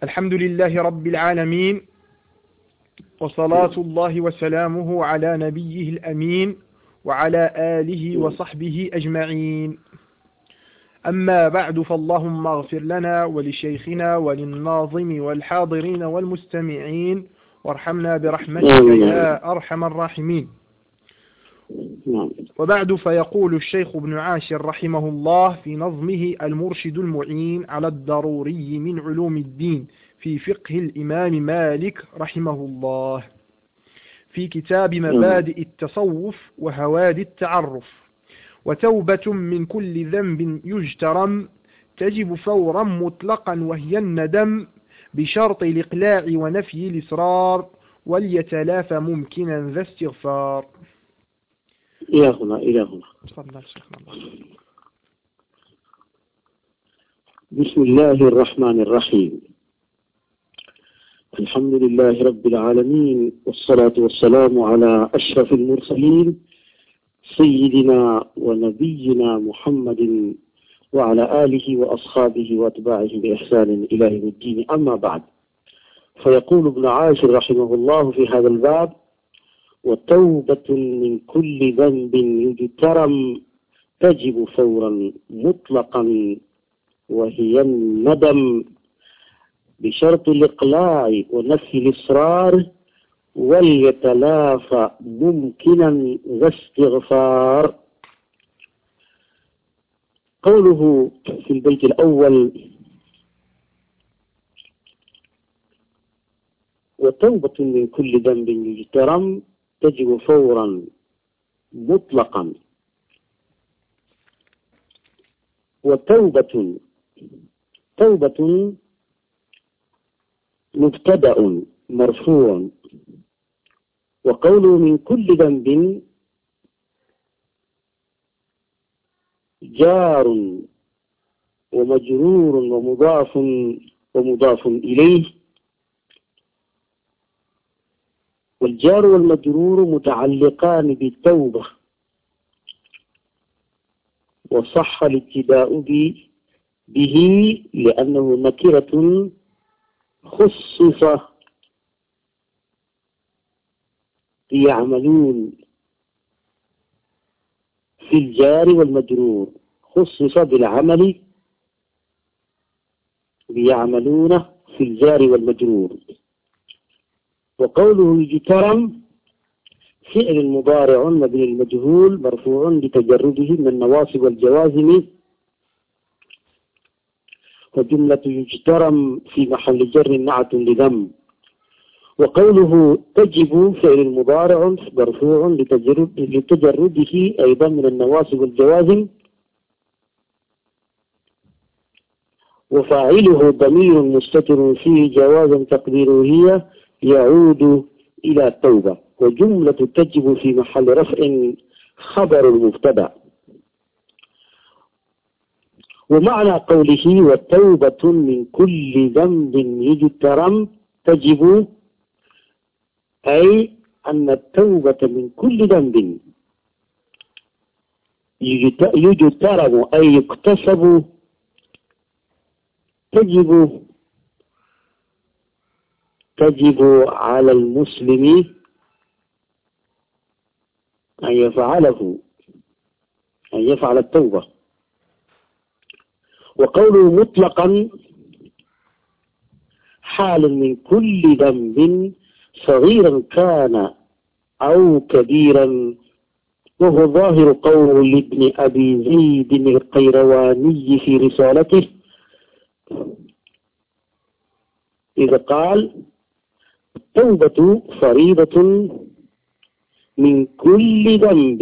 الحمد لله رب العالمين، وصلاة الله وسلامه على نبيه الأمين وعلى آله وصحبه أجمعين. أما بعد، فاللهم اغفر لنا ولشيخنا وللناظم والحاضرين والمستمعين، وارحمنا برحمتك يا أرحم الراحمين. وبعد، فيقول الشيخ ابن عاشر رحمه الله في نظمه المرشد المعين على الضروري من علوم الدين في فقه الإمام مالك رحمه الله، في كتاب مبادئ التصوف وهواد التعرف: وتوبة من كل ذنب يجترم تجب فورا مطلقا وهي الندم، بشرط الإقلاع ونفي الإصرار، وليتلافى ممكنا ذا استغفار. إلى هنا. بسم الله الرحمن الرحيم. الحمد لله رب العالمين، والصلاة والسلام على أشرف المرسلين سيدنا ونبينا محمد وعلى آله وأصحابه وأتباعه بإحسان إلى يوم الدين. أما بعد، فيقول ابن عاشر رحمه الله في هذا الباب: وتوبة من كل ذنب يجترم تجب فورا مطلقا وهي الندم، بشرط الإقلاع ونفي الإصرار، وليتلافى ممكنا ذا استغفار. قوله في البيت الأول: وتوبة من كل ذنب يجترم تجب فورا مطلقا. وتوبة مبتدأ مرفوع، وقوله من كل ذنب جار ومجرور ومضاف إليه، والجار والمجرور متعلقان بالتوبة، وصح الابتداء به لأنه نكرة خصص يعملون في الجار والمجرور، خصص بالعمل يعملون في الجار والمجرور. وقوله يجترم فعل مضارع مبني المجهول مرفوع لتجرده من النواصب والجوازم، وجملة يجترم في محل جر نعت لذم. وقوله تجب فعل مضارع مرفوع لتجرده أيضا من النواصب والجوازم، وفاعله ضمير مستتر فيه جوازا تقديره هي يعود إلى التوبة. وجملة تجب في محل رفع خبر المبتدأ. ومعنى قوله وتوبة من كل ذنب يجترم تجب، أي أن التوبة من كل ذنب يجترم أي يكتسب تجب على المسلم أن يفعل التوبة. وقوله مطلقا حال من كل ذنب صغيرا كان أو كبيرا، وهو ظاهر قول لابن أبي زيد القيرواني في رسالته إذا قال: التوبة فريضة من كل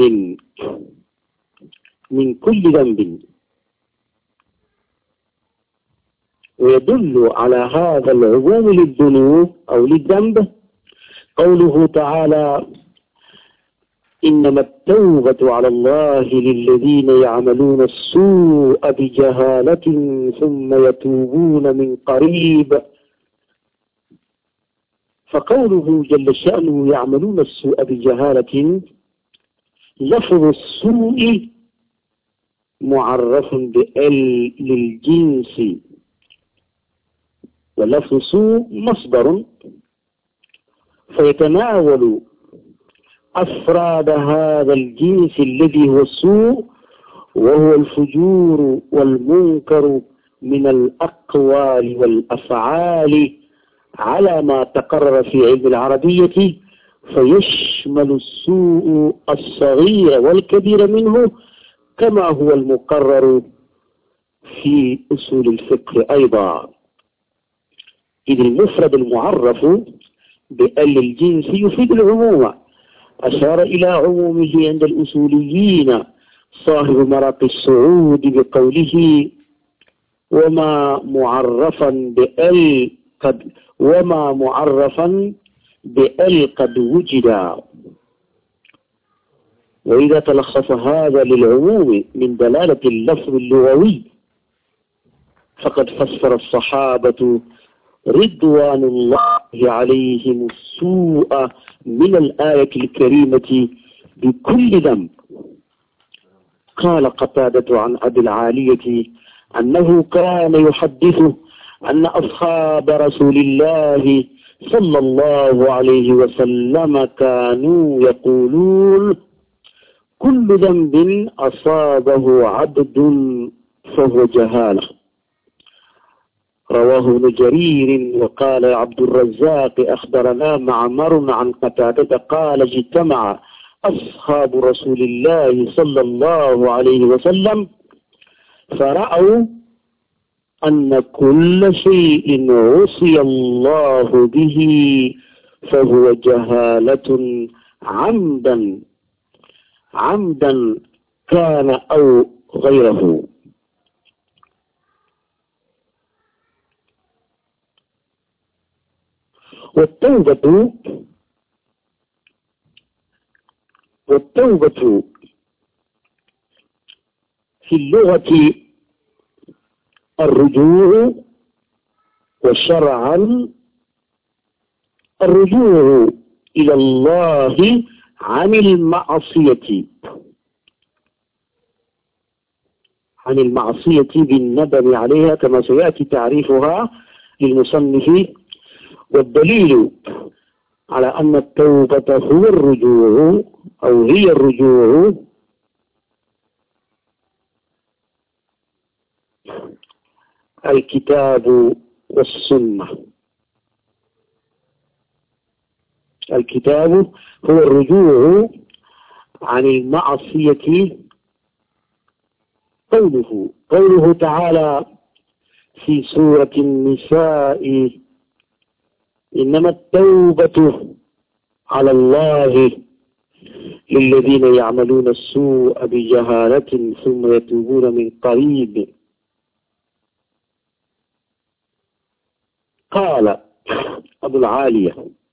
ذنب. ويدل على هذا العموم للذنوب أو للذنب قوله تعالى: إنما التوبة على الله للذين يعملون السوء بجهالة ثم يتوبون من قريب. فقوله جل شأنه يعملون السوء بجهالة، لفظ السوء معرف بال للجنس، واللفظ سوء مصدر فيتناول أفراد هذا الجنس الذي هو السوء، وهو الفجور والمنكر من الأقوال والأفعال على ما تقرر في علم العربية، فيشمل السوء الصغير والكبير منه كما هو المقرر في أصول الفقه أيضا. إذ المفرد المعرف بأل الجنس يفيد العموم، أشار إلى عمومه عند الأصوليين صاحب مراقي السعود بقوله وما معرفا بأل قد وجد. وإذا تلخص هذا للعموم من دلالة اللفظ اللغوي فقد فسر الصحابة رضوان الله عليهم السوء من الآية الكريمة بكل ذنب. قال قتادة عن أبي العالية أنه كان يحدث أن أصحاب رسول الله صلى الله عليه وسلم كانوا يقولون كل ذنب أصابه عبد فهو جهالة. رواه ابن جرير. وقال عبد الرزاق أخبرنا معمر عن قتادة قال اجتمع أصحاب رسول الله صلى الله عليه وسلم فرأوا أن كل شيء عصي الله به فهو جهالة عمدا كان أو غيره. والتوبة في اللغة الرجوع، وشرعا الرجوع إلى الله عن المعصية بالندم عليها كما سيأتي تعريفها للمصنف. والدليل على أن التوبة هو الرجوع أو هي الرجوع الكتاب والسنة. الكتاب هو الرجوع عن المعصية. قوله تعالى في سورة النساء إنما التوبة على الله للذين يعملون السوء بجهالة ثم يتوبون من قريب. قال أبو العالية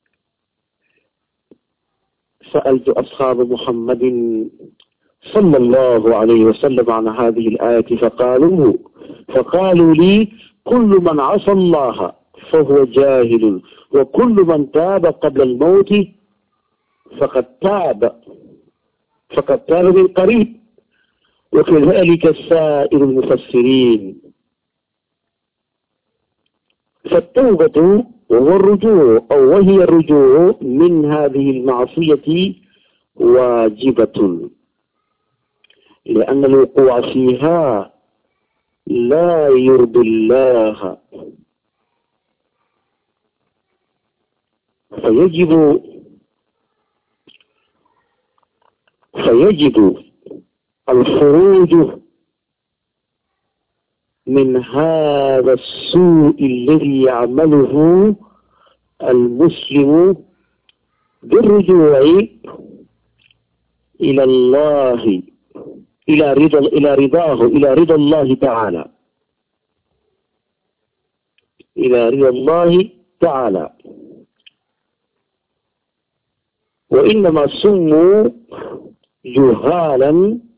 سألت أصحاب محمد صلى الله عليه وسلم عن هذه الآية فقالوا لي كل من عصى الله فهو جاهل، وكل من تاب قبل الموت فقد تاب من قريب، وكذلك سائر المفسرين. فالتوبة وهو الرجوع أو وهي الرجوع من هذه المعصية واجبة، لأن الوقوع فيها لا يرضي الله، فيجب الخروج من هذا السوء الذي يعمله المسلم بالرجوع إلى الله، إلى رضاه، إلى رضا الله تعالى، إلى رضا الله تعالى. وإنما سموا جهالا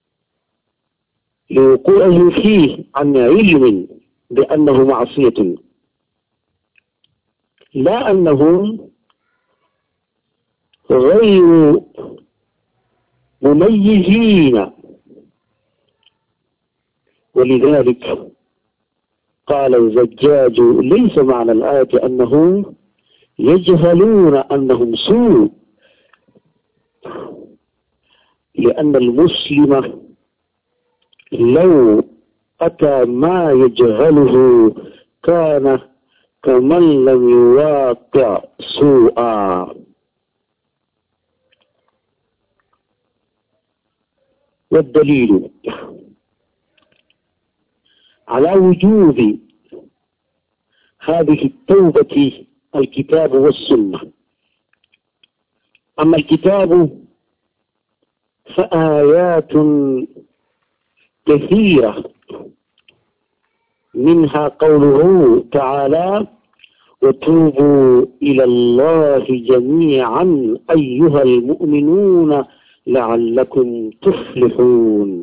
لوقوعه فيه عن علم بأنه معصية، لا أنهم غير مميزين. ولذلك قال الزجاج: ليس معنى الآية أنهم يجهلون أنهم سوء، لأن المسلم لو أتى ما يجهله كان كمن لم يواقع سوءا. والدليل على وجوب هذه التوبة الكتاب والسنة. أما الكتاب فآيات كثيرة، منها قوله تعالى: وتوبوا إلى الله جميعا أيها المؤمنون لعلكم تفلحون.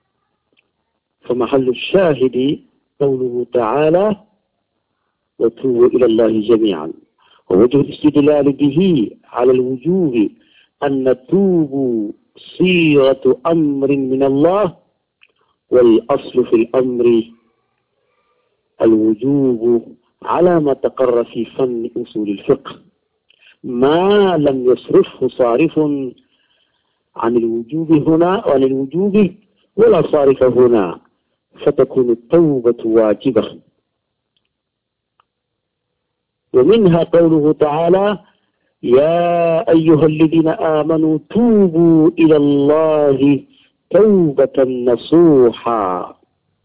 فمحل الشاهد قوله تعالى: وتوبوا إلى الله جميعا. ووجه الاستدلال به على الوجوب أن توبوا صيغة أمر من الله، والأصل في الأمر الوجوب على ما تقر في فن أصول الفقه، ما لم يصرفه صارف عن الوجوب هنا وعن الوجوب ولا صارف هنا، فتكون التوبة واجبة. ومنها قوله تعالى: يا أيها الذين آمنوا توبوا إلى الله توبة نصوحا.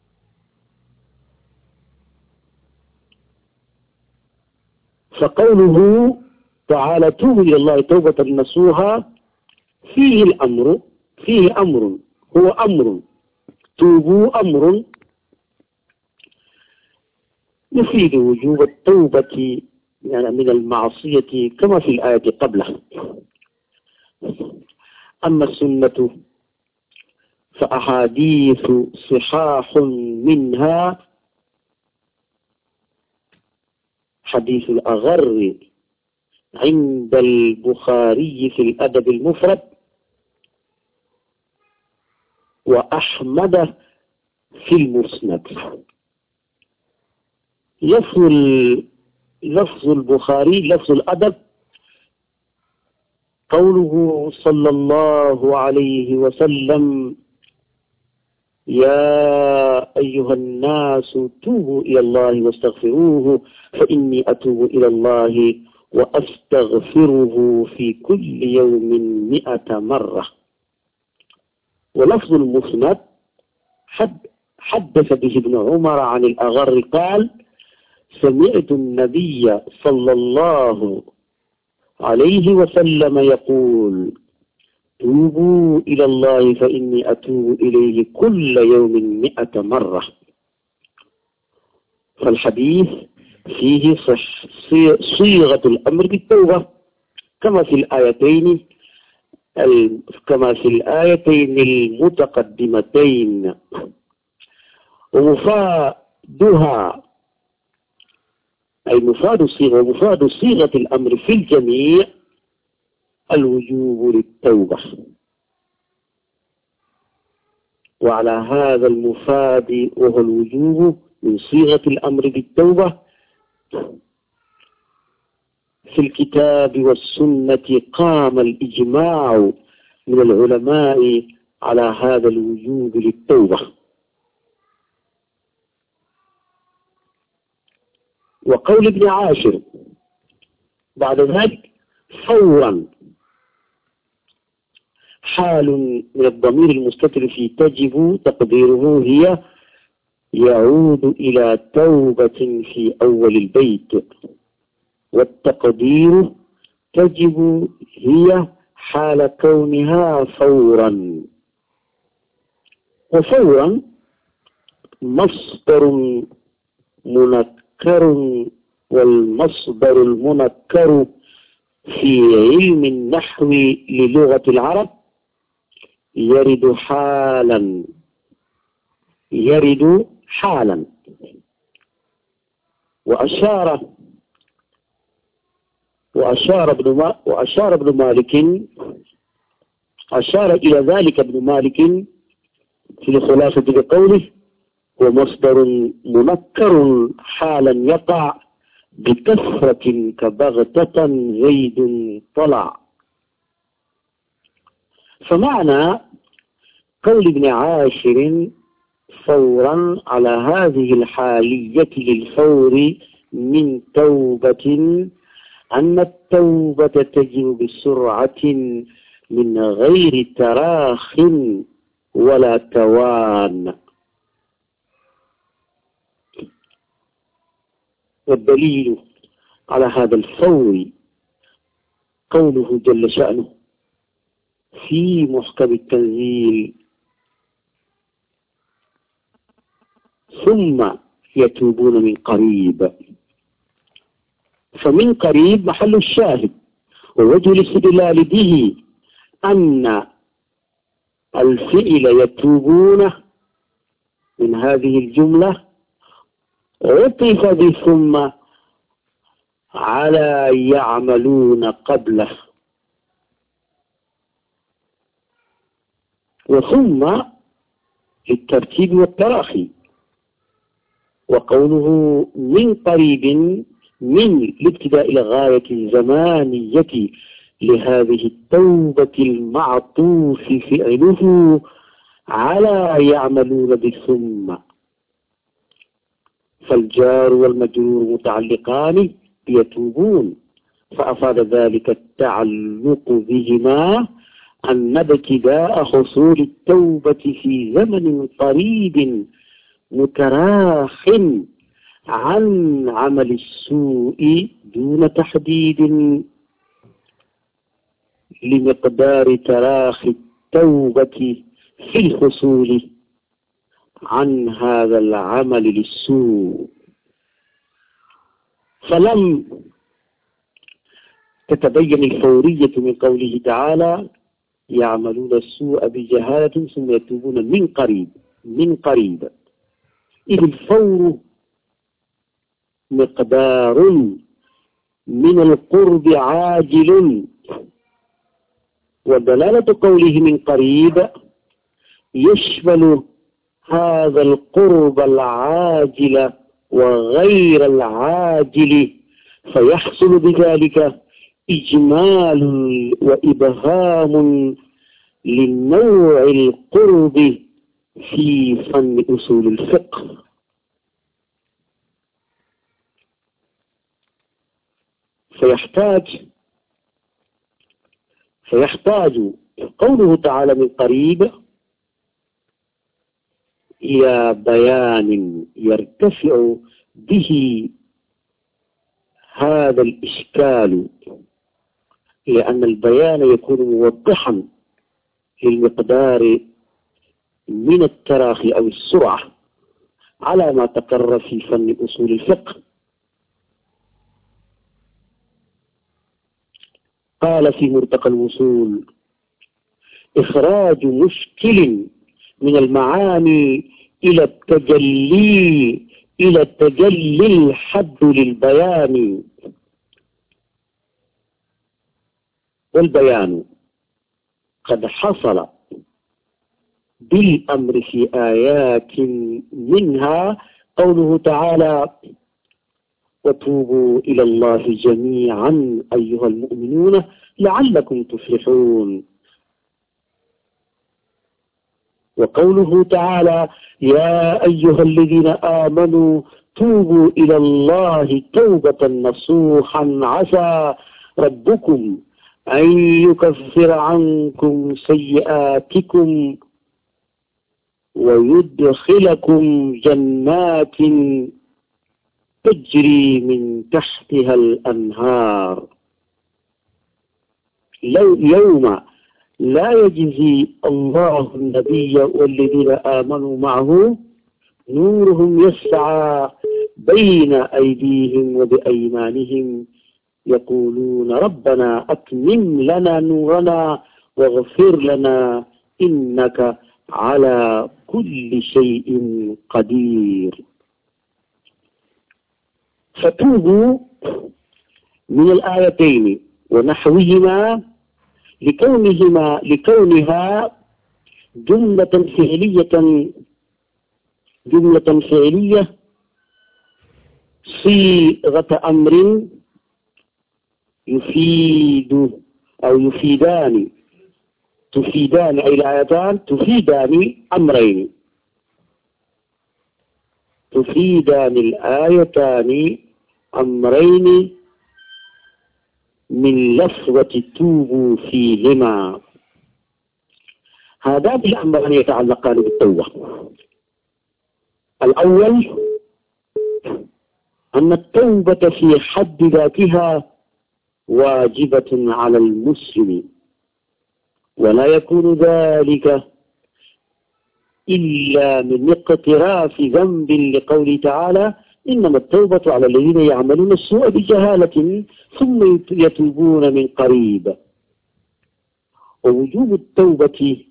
فقوله تعالى: توبوا إلى الله توبة نصوحا فيه الأمر، فيه أمر، هو أمر. توبوا أمر يفيد وجوب التوبة يعني من المعصية كما في الآية قبلها. أما السنة فأحاديث صحاح، منها حديث الأغر عند البخاري في الأدب المفرد، وأحمد في المسند. لفظ البخاري لفظ الأدب قوله صلى الله عليه وسلم: يا أيها الناس توبوا إلى الله واستغفروه فإني أتوب إلى الله وأستغفره في كل يوم 100 مرة. ولفظ المسند حدث به ابن عمر عن الأغر قال: سمعت النبي صلى الله عليه وسلم يقول: توبوا إلى الله فإني أتوب إليه كل يوم 100 مرة. فالحديث فيه صيغة الأمر بالتوبة كما في الآيتين المتقدمتين. ومفادها أي مفاد صيغة الأمر في الجميع الوجوب للتوبة. وعلى هذا المفاد وهو الوجوب من صيغة الأمر بالتوبة في الكتاب والسنة قام الإجماع من العلماء على هذا الوجوب للتوبة. وقول ابن عاشر بعد ذلك: فورا حال من الضمير المستتر في تجب تقديره هي يعود إلى توبة في أول البيت، والتقدير تجب هي حال كونها فورا. وفورا مصدر منكر، والمصدر المنكر في علم النحو للغة العرب يرد حالا. أشار إلى ذلك ابن مالك في الخلاصة بقوله: ومصدر منكر حالا يقع بكثرة كبغتة زيد طلع. فمعنى قول ابن عاشر فورا على هذه الحالية للفور من توبة أن التوبة تجب بسرعة من غير تراخ ولا توان. والدليل على هذا الفور قوله جل شأنه في محكم التنزيل ثم يتوبون من قريب. فمن قريب محل الشاهد، ووجه الاستدلال به أن الفعل يتوبون من هذه الجملة عطف بثم على يعملون قبله، وثم للترتيب والتراخي. وقوله من قريب من الابتداء إلى غاية الزمانية لهذه التوبة المعطوف فعله على يعملون بثم، فالجار والمجرور متعلقان بيتوبون، فأفاد ذلك التعلق بهما أن ابتداء حصول التوبة في زمن قريب متراخ عن عمل السوء دون تحديد لمقدار تراخي التوبة في الحصول عن هذا العمل للسوء. فلم تتبين الفورية من قوله تعالى يعملون السوء بجهالة ثم يتوبون من قريب، إذ الفور مقدار من القرب عاجل، ودلالة قوله من قريب يشمل هذا القرب العاجل وغير العاجل، فيحصل بذلك إجمال وإبهام للنوع القرب في فن أصول الفقه. فيحتاج قوله تعالى من قريب إلى بيان يرتفع به هذا الإشكال، لأن البيان يكون موضحا للمقدار من التراخي أو السرعة على ما تقرر في فن أصول الفقه. قال في مرتقى الوصول إخراج مشكل من المعاني إلى التجلي الحد للبيان، والبيان قد حصل بالأمر في آيات منها قوله تعالى وتوبوا إلى الله جميعا أيها المؤمنون لعلكم تفلحون، وقوله تعالى يا أيها الذين آمنوا توبوا إلى الله توبة نصوحا عسى ربكم أن يكفر عنكم سيئاتكم ويدخلكم جنات تجري من تحتها الأنهار يوم لا يجزي الله النبي والذين آمنوا معه نورهم يسعى بين أيديهم وبأيمانهم يقولون ربنا أتمم لنا نورنا واغفر لنا إنك على كل شيء قدير. فتوبوا من الآيتين ونحوهما لكونها جملة فعلية جملة فعلية صيغة أمر يفيد أو يفيدان، تفيدان أي الآيتان تفيدان أمرين، تفيدان الآيتان أمرين من لفظة توبوا فيهما. هذان الأمران يتعلقان بالتوبة. الأول أن التوبة في حد ذاتها واجبة على المسلم، ولا يكون ذلك إلا من اقتراف ذنب، لقوله تعالى إنما التوبة على الذين يعملون السوء بجهالة ثم يتوبون من قريب. ووجوب التوبة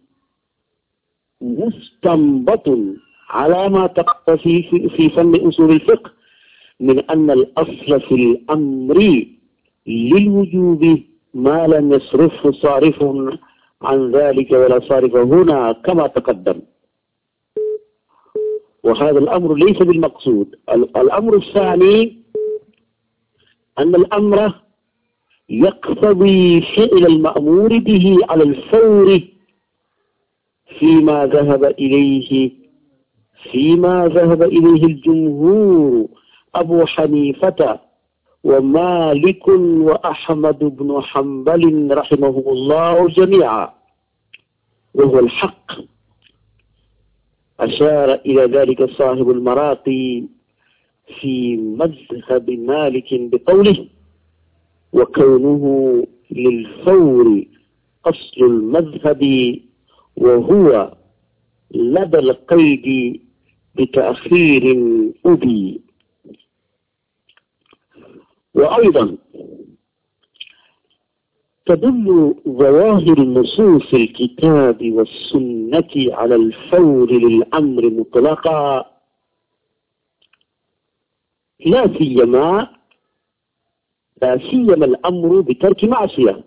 مستنبط على ما تقتضي في فن أصول الفقه من أن الأصل في الأمر للوجوب ما لم يصرفه صارف عن ذلك ولا صارف هنا كما تقدم، وهذا الأمر ليس بالمقصود. الأمر الثاني أن الأمر يقتضي فعل المأمور به على الفور فيما ذهب إليه الجمهور أبو حنيفة ومالك وأحمد بن حنبل رحمه الله جميعا، وهو الحق. أشار إلى ذلك صاحب المراقي في مذهب مالك بقوله وكونه للفور أصل المذهب وهو لدى القيد بتأخير أبي. وأيضا تدل ظواهر نصوص الكتاب والسنة على الفور للأمر مطلقا، لا سيما الأمر بترك معصية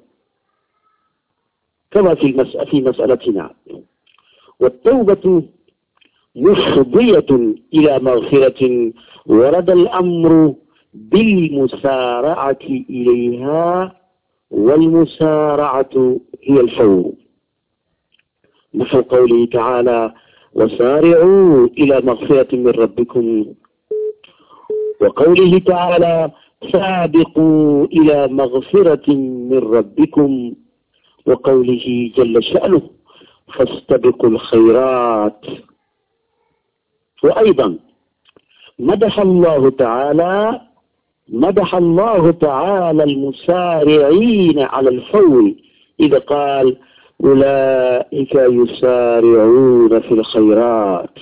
كما في مسألتنا. والتوبة مفضية إلى مغفرة ورد الأمر بالمسارعة إليها، والمسارعة هي الفور، نحو قوله تعالى وسارعوا إلى مغفرة من ربكم، وقوله تعالى سابقوا إلى مغفرة من ربكم، وقوله جل شأنه فاستبقوا الخيرات. وأيضا مدح الله تعالى المسارعين على الفور إذا قال أولئك يسارعون في الخيرات.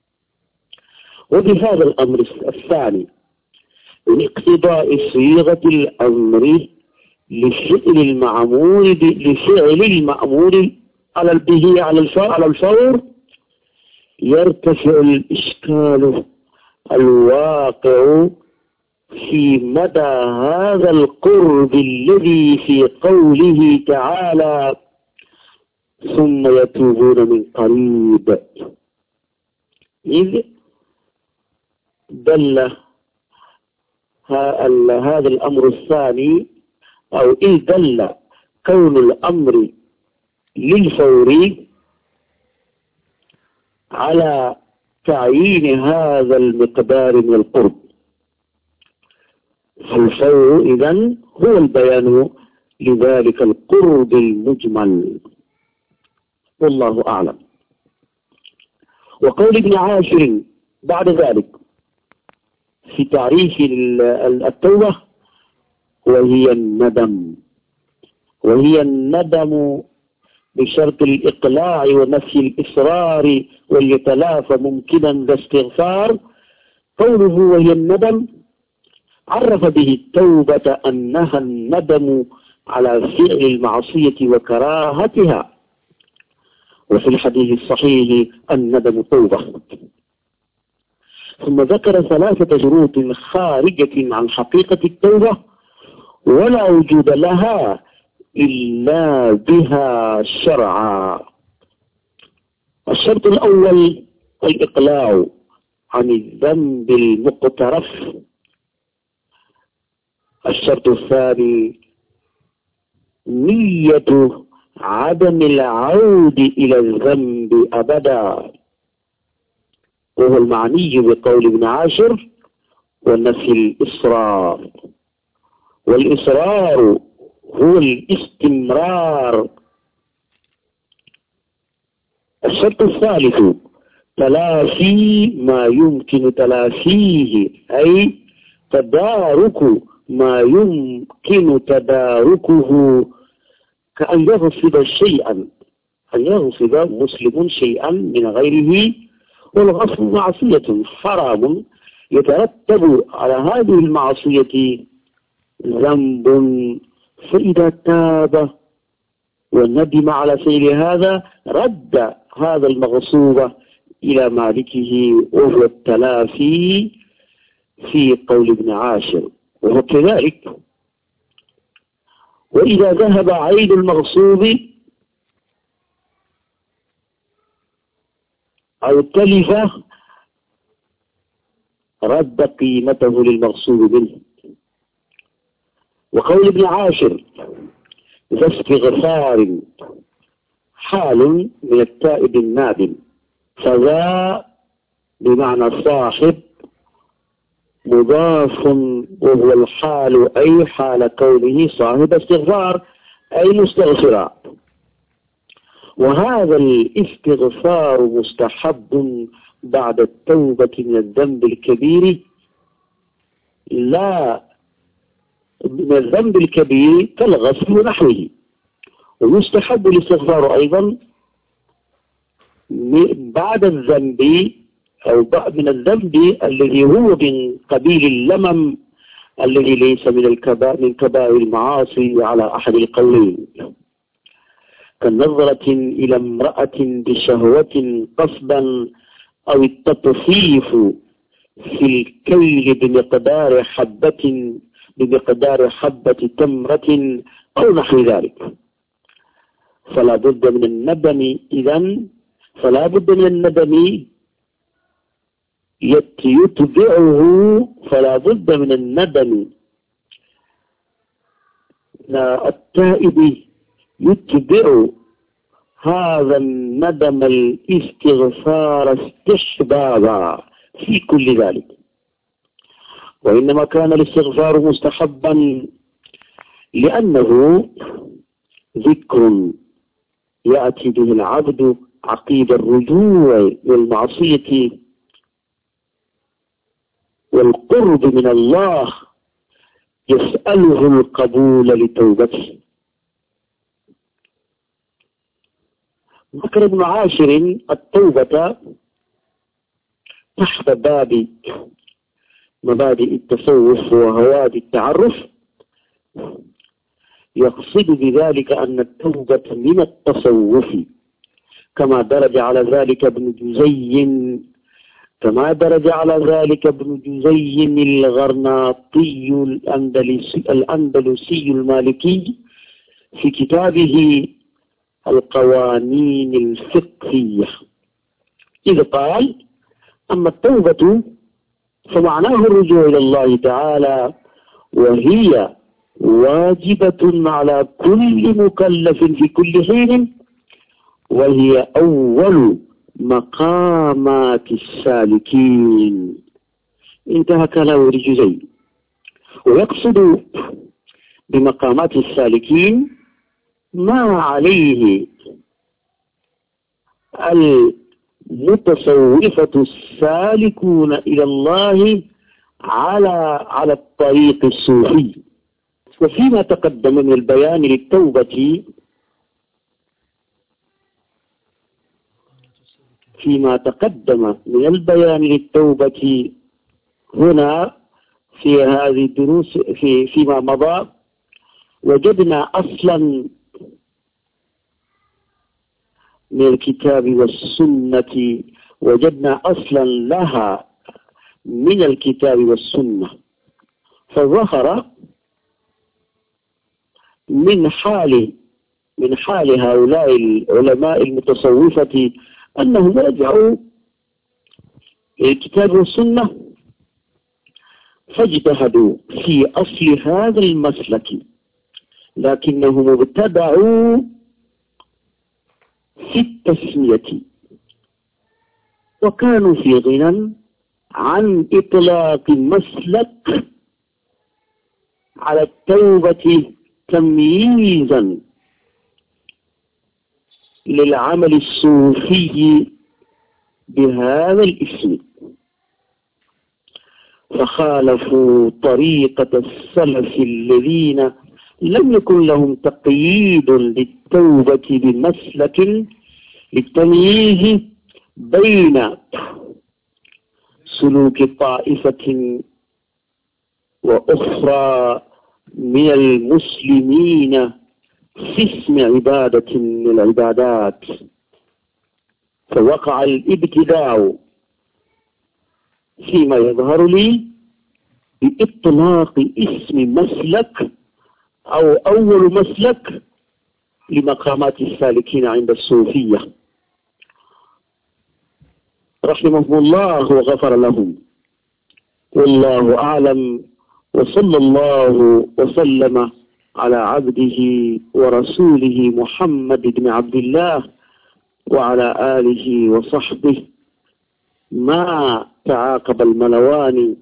وبهذا الأمر الثاني من اقتضاء صيغة الأمر لفعل المأمور على الفور يرتفع الإشكال الواقع في مدى هذا القرب الذي في قوله تعالى ثم يتوبون من قريب، إذ دل هذا الأمر الثاني أو إذ دل كون الأمر للفور على تعيين هذا المقدار من القرب، فالفور إذن هو البيان لذلك القرب المجمل، والله أعلم. وقول ابن عاشر بعد ذلك في تعريف التوبة وهي الندم بشرط الإقلاع ونفي الإصرار وليتلافى ممكنا ذا استغفار. قوله وهي الندم عرف به التوبة أنها الندم على فعل المعصية وكراهتها، وفي الحديث الصحيح الندم توبة. ثم ذكر 3 شروط خارجة عن حقيقة التوبة ولا وجود لها إلا بها شرعا. الشرط الأول الإقلاع عن الذنب المقترف. الشرط الثاني نية عدم العود إلى الذنب أبدا، وهو المعني بقول ابن عاشر ونفي الإصرار، والإصرار هو الاستمرار. الشرط الثالث تلافي ما يمكن تلافيه، أي تدارك ما يمكن تداركه، كأن يغصب شيئا، أن يغصب مسلم شيئا من غيره، والغصب معصية حرام يترتب على هذه المعصية ذنب، فإذا تاب وندم على فعل هذا رد هذا المغصوب إلى مالكه، وهو التلافي في قول ابن عاشر. وهو كذلك، وإذا ذهب عين المغصوب أو تلف رد قيمته للمغصوب منه. وقول ابن عاشر ذا استغفار حال من التائب النادم، فذا بمعنى صاحب مضاف، وهو الحال أي حال كونه صاحب استغفار أي مستغفرا. وهذا الاستغفار مستحب بعد التوبة من الذنب الكبير، لا من الذنب الكبير كالغسل ونحوه. ويستحب الاستغفار أيضا بعد الذنب أو من الذنب الذي هو من قبيل اللمم الذي ليس من كبائر المعاصي على أحد القولين، كالنظرة إلى امرأة بشهوة قصدا، أو التطفيف في الكيل بمقدار حبة تمرة أو نحو ذلك. فلا بد من الندم، إذن فلا بد من الندم يتبعه، فلا بد من الندم التائب يتبع هذا الندم الاستغفار استحبابا في كل ذلك. وإنما كان الاستغفار مستحبا لأنه ذكر يأتي به العبد عقيب الرجوع للمعصية والقرب من الله، يسأله القبول لتوبته. ذكر ابن عاشر التوبة تحت باب مبادئ التصوف وهوادي التعرف، يقصد بذلك أن التوبة من التصوف، كما درج على ذلك ابن جزي الغرناطي الأندلسي المالكي في كتابه القوانين الفقهية، إذ قال: أما التوبة فمعناه الرجوع إلى الله تعالى، وهي واجبة على كل مكلف في كل حين، وهي أول مقامات السالكين. انتهى كلام الجزي. ويقصد بمقامات السالكين ما عليه المتصوفة السالكون إلى الله على الطريق الصوفي. وفيما تقدم من البيان للتوبة هنا في هذه الدروس فيما مضى وجدنا أصلا من الكتاب والسنة، وجدنا أصلا لها من الكتاب والسنة، فظهر من حال هؤلاء العلماء المتصوفة أنهم رجعوا الكتاب والسنة، فاجتهدوا في أصل هذا المسلك، لكنهم ابتدعوا في التسمية، وكانوا في غنى عن إطلاق مسلك على التوبة تمييزا للعمل الصوفي بهذا الاسم، فخالفوا طريقة السلف الذين لم يكن لهم تقييد للتوبة بمسلك للتمييز بين سلوك طائفة وأخرى من المسلمين في اسم عبادة من العبادات، فوقع الابتداع فيما يظهر لي بإطلاق اسم مسلك أو أول مسلك لمقامات السالكين عند الصوفية رحمهم الله وغفر لهم، والله أعلم، وصلى الله وسلم على عبده ورسوله محمد بن عبد الله وعلى آله وصحبه ما تعاقب الملوان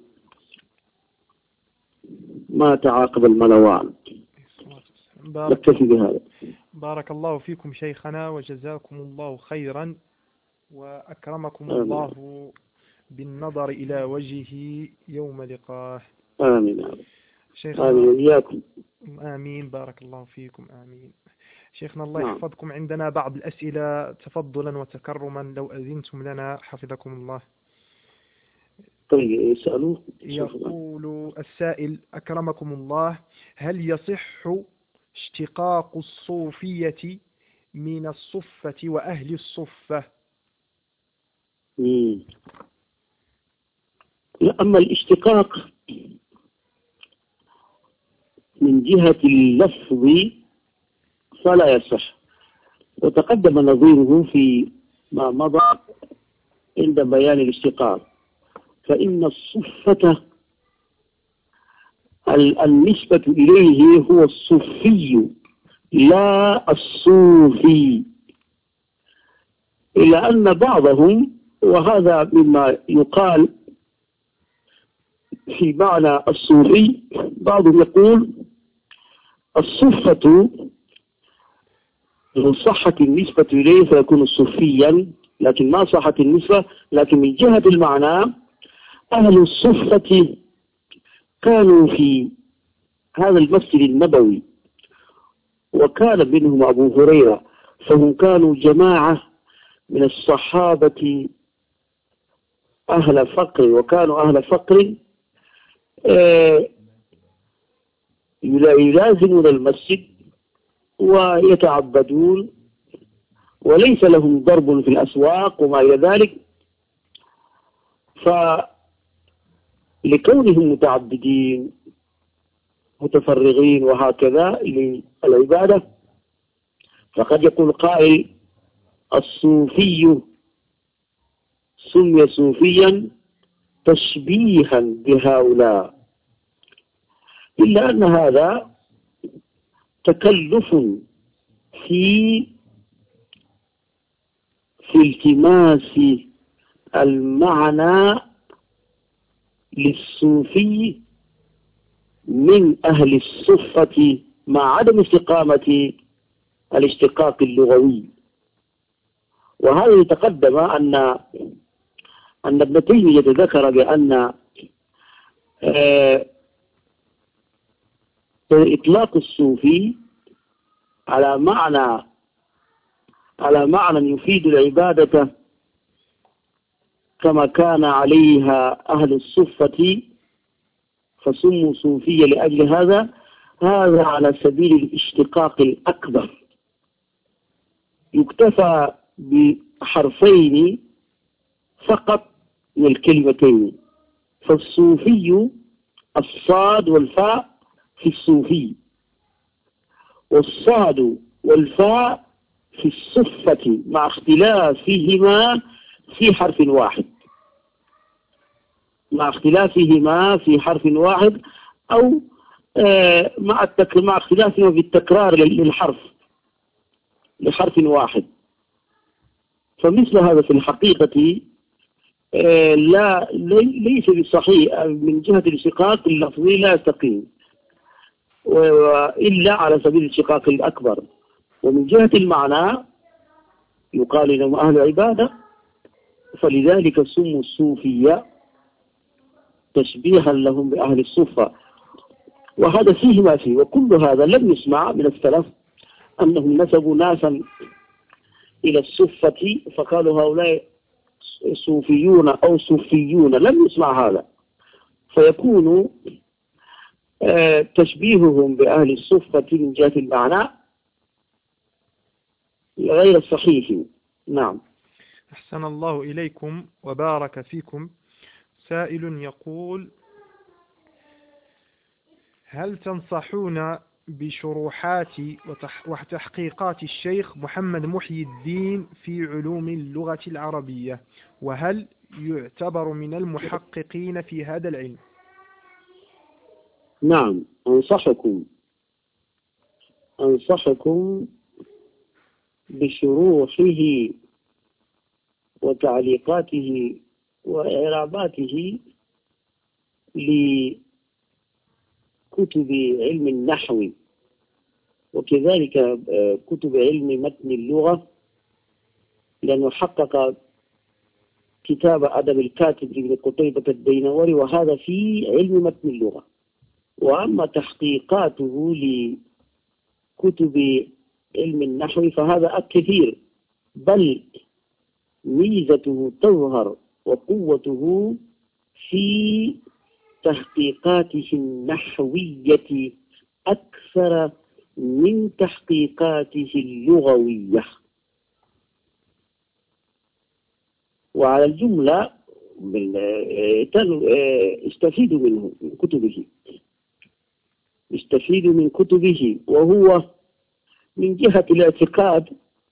نكتفي بهذا. بارك الله فيكم شيخنا وجزاكم الله خيرا وأكرمكم الله بالنظر إلى وجهه يوم لقاه. آمين. شيخنا آمين إياكم. آمين. بارك الله فيكم. آمين. شيخنا الله يحفظكم، عندنا بعض الأسئلة تفضلا وتكرما لو أذنتم لنا حفظكم الله. طيب يسألوا. يقول السائل أكرمكم الله: هل يصح اشتقاق الصوفية من الصفة وأهل الصفة؟ أما الاشتقاق من جهة اللفظ فلا يصح، وتقدم نظيره في ما مضى عند بيان الاشتقاق، فإن الصفة النسبة إليه هو الصوفي لا الصوفي، إلا أن بعضهم، وهذا مما يقال في معنى الصوفي، بعضهم يقول الصفة إن صحت النسبة إليه فيكون صوفيا، لكن ما صحت النسبة، لكن من جهة المعنى أهل الصفة كانوا في هذا المسجد النبوي، وكان منهم أبو هريرة، فهم كانوا جماعة من الصحابة أهل فقر، وكانوا أهل فقر يلازمون المسجد ويتعبدون، وليس لهم ضرب في الأسواق وما إلى ذلك، فلكونهم متعبدين متفرغين وهكذا للعبادة، فقد يقول قائل الصوفي سمي صوفيا تشبيها بهؤلاء، إلا أن هذا تكلف في التماس المعنى للصوفي من أهل الصفة مع عدم استقامة الاشتقاق اللغوي. وهذا يتقدم أن ابن تيمية ذكر بأن إطلاق الصوفي على معنى يفيد العبادة كما كان عليها أهل الصفة فسموا صوفية لأجل هذا على سبيل الاشتقاق الأكبر، يكتفى بحرفين فقط من الكلمتين، فالصوفي الصاد والفاء في الصوفي، والصاد والفاء في الصفة مع اختلافهما في حرف واحد، مع اختلافهما في حرف واحد، أو مع اختلافهما في التكرار للحرف لحرف واحد. فمثل هذا في الحقيقة ليس بالصحيح من جهة الاشتقاق اللفظي، لا يستقيم إلا على سبيل الاشتقاق الأكبر. ومن جهة المعنى يقال إنهم أهل عبادة، فلذلك سموا الصوفية تشبيها لهم بأهل الصفة. وهذا فيه ما فيه. وكل هذا لم يسمع من السلف أنهم نسبوا ناسا إلى الصفة فقالوا هؤلاء صوفيون أو صوفيون، لم يسمع هذا، فيكون تشبيههم بأهل الصفة من جهة المعنى غير الصحيح. نعم. أحسن الله إليكم وبارك فيكم. سائل يقول: هل تنصحون بشروحات وتحقيقات الشيخ محمد محي الدين في علوم اللغة العربية، وهل يعتبر من المحققين في هذا العلم؟ نعم، أنصحكم بشروحه وتعليقاته وإعراباته لكتب علم النحو، وكذلك كتب علم متن اللغة، لأنه حقق كتاب أدب الكاتب ابن قتيبة الدينوري، وهذا في علم متن اللغة. وأما تحقيقاته لكتب علم النحو فهذا كثير، بل ميزته تظهر وقوته في تحقيقاته النحوية أكثر من تحقيقاته اللغوية. وعلى الجملة استفيدوا منه، من كتبه، استفيدوا من كتبه. وهو من جهة الاعتقاد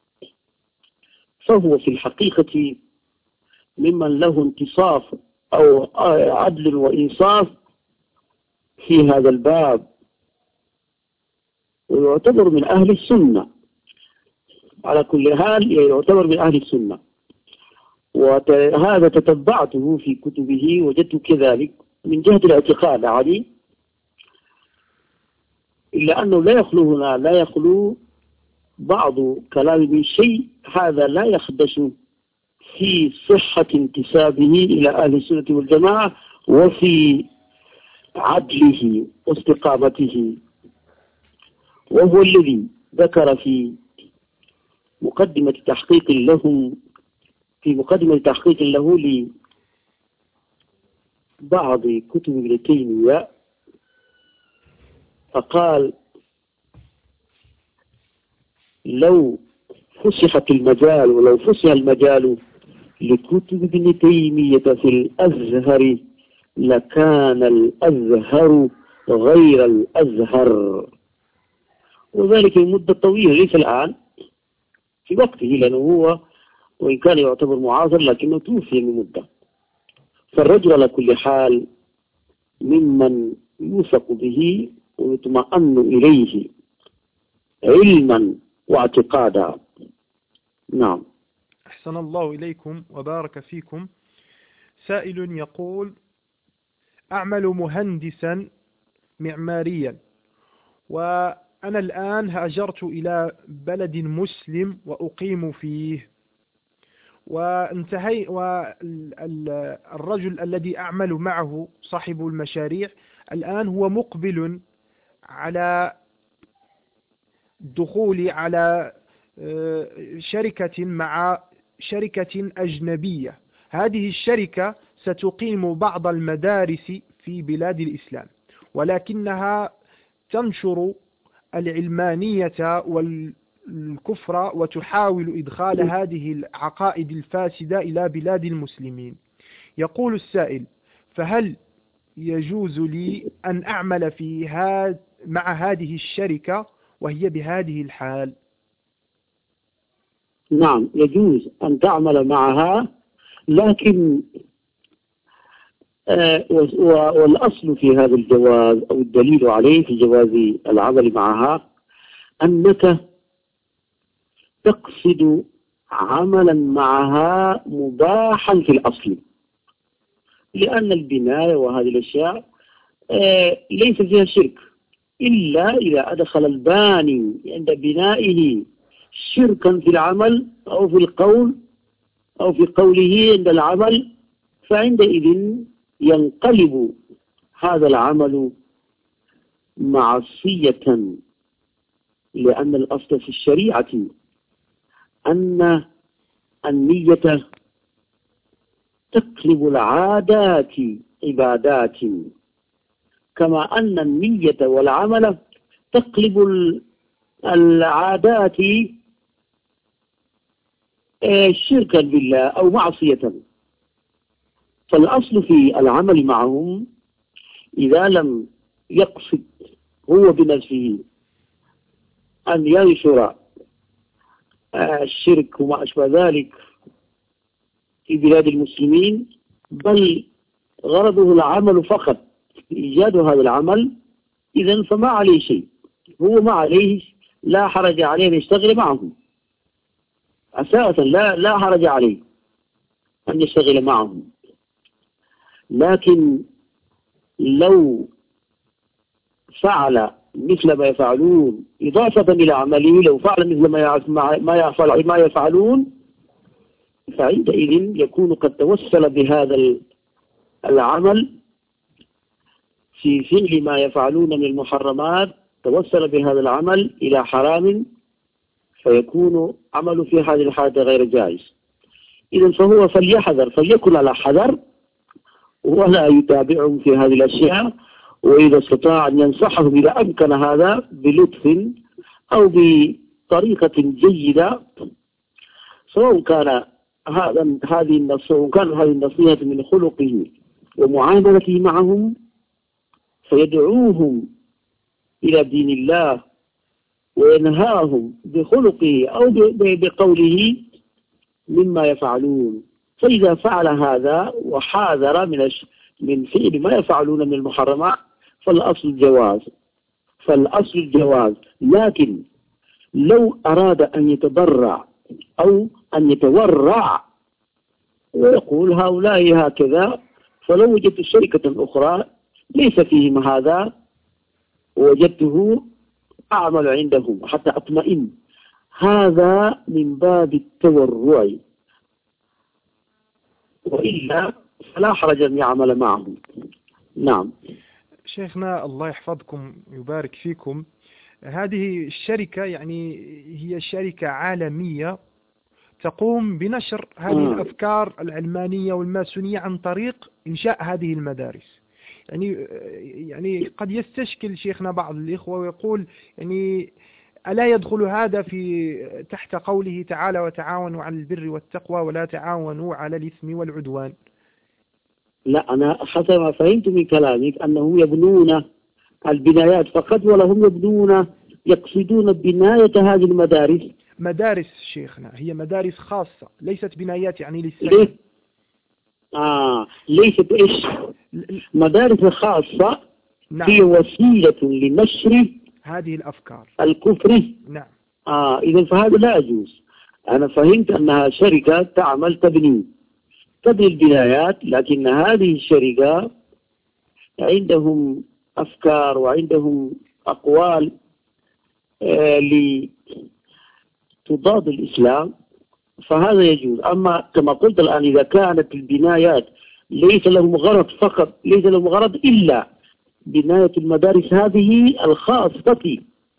فهو في الحقيقة ممن له انتصاف أو عدل وإنصاف في هذا الباب، ويعتبر من أهل السنة على كل حال، يعتبر من أهل السنة. وهذا تتبعته في كتبه وجدت كذلك من جهة الاعتقاد عادي، إلا أنه لا يخلو بعض كلام من شيء هذا لا يخدش في صحة انتسابه إلى أهل السنة والجماعة، وفي عدله واستقامته. وهو الذي ذكر في مقدمة تحقيق له لبعض كتب ابن تيمية، فقال: لو فسح المجال لكتب ابن تيمية في الأزهر لكان الأزهر غير الأزهر. وذلك مدة طويلة، ليس الآن، في وقته، لأنه هو وإن كان يعتبر معاصر لكنه توفي من مدة. فالرجل على كل حال ممن يوثق به ويطمئن إليه علما واعتقادا. نعم. أحسن الله إليكم وبارك فيكم. سائل يقول: أعمل مهندسا معماريا، وأنا الآن هاجرت إلى بلد مسلم وأقيم فيه، والرجل الذي أعمل معه صاحب المشاريع الآن هو مقبل على الدخول على شركة مع شركة أجنبية. هذه الشركة ستقيم بعض المدارس في بلاد الإسلام، ولكنها تنشر العلمانية والكفر وتحاول إدخال هذه العقائد الفاسدة إلى بلاد المسلمين. يقول السائل: فهل يجوز لي أن أعمل مع هذه الشركة وهي بهذه الحال؟ نعم، يجوز أن تعمل معها، لكن والأصل في هذا الجواز أو الدليل عليه في جواز العمل معها أنك تقصد عملا معها مباحا في الأصل، لأن البناية وهذه الأشياء ليس فيها شرك إلا إذا أدخل الباني عند بنائه شركا في العمل أو في القول أو في قوله عند العمل، فعندئذ ينقلب هذا العمل معصية، لأن الأصل في الشريعة أن النية تقلب العادات عبادات، كما أن النية والعمل تقلب العادات شركا بالله أو معصية. فالأصل في العمل معهم إذا لم يقصد هو بنفسه أن ينشر الشرك وما أشبه ذلك في بلاد المسلمين، بل غرضه العمل فقط، إيجاد هذا العمل، إذن فما عليه شيء، هو ما عليه، لا حرج عليه أن يشتغل معهم أساسا، لا حرج عليه أن يشتغل معهم. لكن لو فعل مثل ما يفعلون إضافة إلى عمله، لو فعل مثل ما يفعلون، فعندئذ يكون قد توسل بهذا العمل في فعل ما يفعلون من المحرمات، توسل بهذا العمل إلى حرام، فيكون عمله في هذه الحالة غير جائز. إذن فهو فليحذر، فليكن على حذر ولا يتابعهم في هذه الأشياء، وإذا استطاع أن ينصحهم إذا أمكن هذا بلطف أو بطريقة جيدة، سواء كان هذه النصيحة من خلقه ومعاملته معهم، فيدعوهم إلى دين الله وينهاهم بخلقه أو بقوله مما يفعلون. فإذا فعل هذا وحاذر من فعل ما يفعلون من المحرمات فالأصل الجواز. لكن لو أراد أن يتبرع أو أن يتورع ويقول هؤلاء هكذا، فلو وجدت شركة أخرى ليس فيهم هذا ووجدته أعمل عندهم حتى أطمئن، هذا من باب التورع، وإلا فلا حرج أن يعمل معهم. نعم شيخنا الله يحفظكم ويبارك فيكم، هذه الشركة يعني هي شركة عالمية تقوم بنشر هذه الأفكار العلمانية والماسونية عن طريق إنشاء هذه المدارس. يعني قد يستشكل شيخنا بعض الإخوة ويقول يعني ألا يدخل هذا في تحت قوله تعالى وتعاونوا على البر والتقوى ولا تعاونوا على الإثم والعدوان؟ لا، أنا حسب ما فهمت من كلامك أنهم يبنون البنايات فقط، ولا هم يقصدون بناية هذه المدارس؟ مدارس شيخنا هي مدارس خاصة، ليست بنايات يعني للسكن. ليست إيش؟ مدارس خاصة. نعم. هي وسيلة لنشر هذه الأفكار الكفر. نعم. إذن فهذا لا يجوز. أنا فهمت أنها شركة تعمل تبني البنايات، لكن هذه الشركة عندهم أفكار وعندهم أقوال لتضاد الإسلام، فهذا يجوز. أما كما قلت الآن إذا كانت البنايات ليس لهم غرض فقط، ليس لهم غرض إلا بناية المدارس هذه الخاصة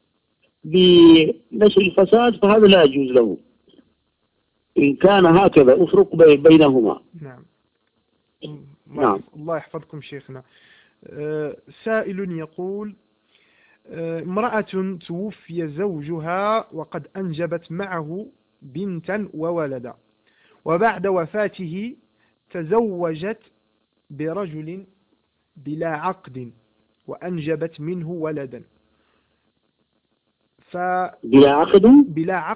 بنشر الفساد، فهذا لا يجوز له إن كان هكذا. أفرق بينهما. نعم. نعم. الله يحفظكم شيخنا. سائل يقول امرأة توفي زوجها وقد أنجبت معه بنتا وولدا، وبعد وفاته تزوجت برجل بلا عقد وأنجبت منه ولدا،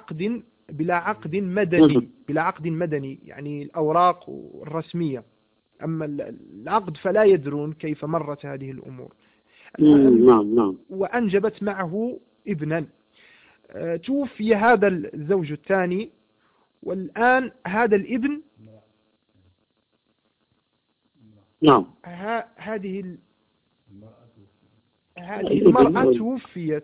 بلا عقد مدني يعني الأوراق الرسمية. أما العقد فلا يدرون كيف مرت هذه الأمور. نعم. وأنجبت معه ابنا. توفي هذا الزوج الثاني، والآن هذا الابن هذه المرأة توفيت.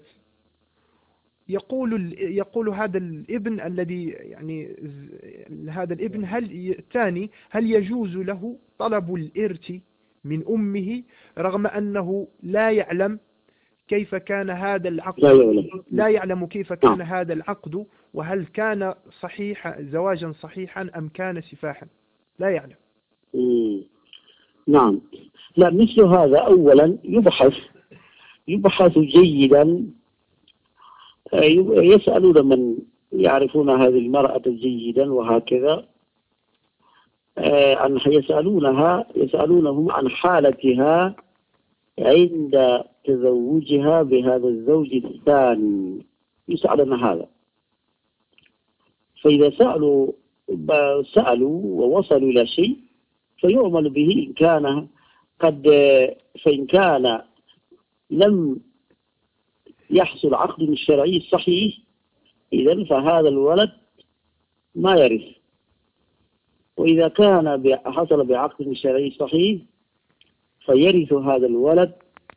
يقول هذا الابن الذي يعني هذا الابن هل يجوز له طلب الإرث من أمه رغم أنه لا يعلم كيف كان هذا العقد، لا يعلم كيف كان هذا العقد، وهل كان زواجا صحيحا أم كان سفاحا؟ لا يعلم. نعم. لا، مثل هذا أولا يبحث جيدا، يسألون من يعرفون هذه المرأة جيدا وهكذا، يسألونهم عن حالتها عند تزوجها بهذا الزوج الثاني، يسألون هذا. فإذا سألوا ووصلوا إلى شيء فيؤمل به فإن كان لم يحصل عقد شرعي صحيح، إذن فهذا الولد ما يرث. وإذا كان حصل بعقد شرعي صحيح فيرث هذا الولد،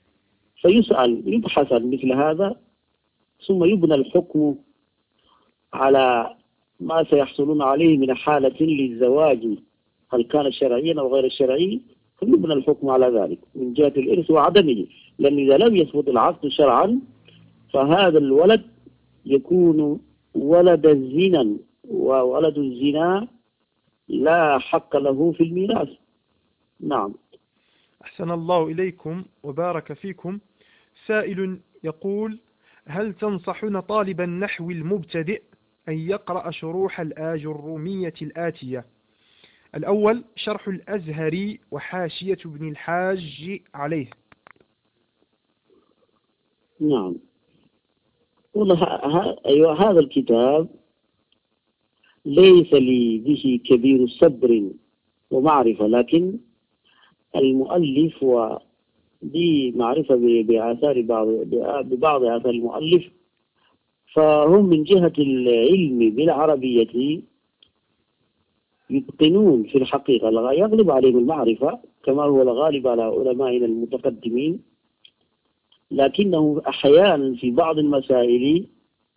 يبحث عن مثل هذا، ثم يبنى الحكم على ما سيحصلون عليه من حالة للزواج، هل كان شرعيا أو غير شرعي، فيبنى الحكم على ذلك من جهة الإرث وعدمه. لأن إذا لم يثبت العقد شرعا فهذا الولد يكون ولد الزنا، وولد الزنا لا حق له في الميراث. نعم. أحسن الله إليكم وبارك فيكم. سائل يقول: هل تنصحون طالب النحو المبتدئ أن يقرأ شروح الآجرومية الآتية؟ الأول: شرح الأزهري وحاشية ابن الحاج عليه. نعم. والله هذا الكتاب ليس لي به كبير صبر ومعرفة، لكن المؤلف ودي معرفة ببعض آثار المؤلف، فهم من جهة العلم بالعربية يتقنون في الحقيقة، يغلب عليهم المعرفة كما هو الغالب على علمائنا المتقدمين، لكنه أحيانا في بعض المسائل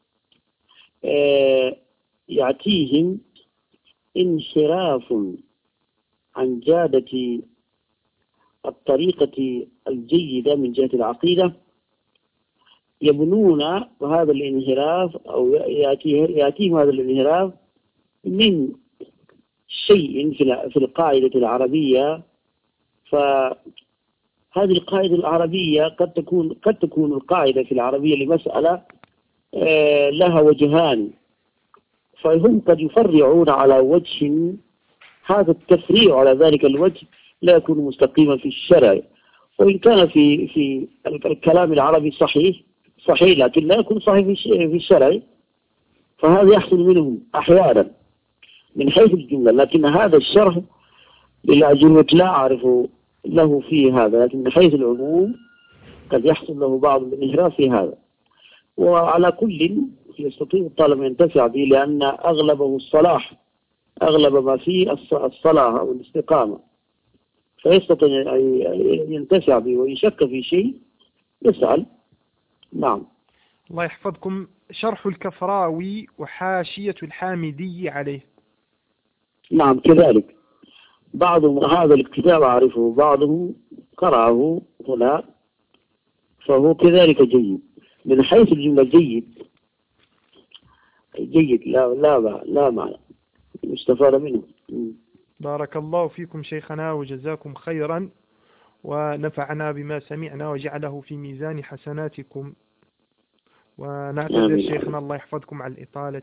يأتيهم انحراف عن جادة الطريقة الجيدة من جهة العقيدة، يبنون هذا الانحراف أو يأتيهم هذا الانحراف من شيء في القاعدة العربية. فهذه القاعدة العربية قد تكون القاعدة في العربية لمسألة لها وجهان، فهم قد يفرعون على وجه، هذا التفريع على ذلك الوجه لا يكون مستقيما في الشرع، وإن كان في الكلام العربي صحيح لكن لا يكون صحيح في الشرع، فهذا يحصل منهم أحيانا من حيث الجملة. لكن هذا الشرح للأجوبة لا أعرف له فيه هذا، لكن من حيث العموم قد يحصل له بعض الانحراف في هذا. وعلى كل يستطيع الطالب أن ينتفع به، لأن أغلبه الصلاح، أغلب ما فيه الصلاح أو الاستقامة، فيستطيع أن ينتفع به، ويشك في شيء يسأل. نعم. الله يحفظكم. شرح الكفراوي وحاشية الحامدي عليه. نعم كذلك، بعضهم هذا الكتاب أعرفه، بعضهم قرأه هنا، فهو كذلك جيد من حيث الجملة، جيد لا معنى يستفاد منه. بارك الله فيكم شيخنا وجزاكم خيرا، ونفعنا بما سمعنا وجعله في ميزان حسناتكم. ونعتذر شيخنا الله يحفظكم على الإطالة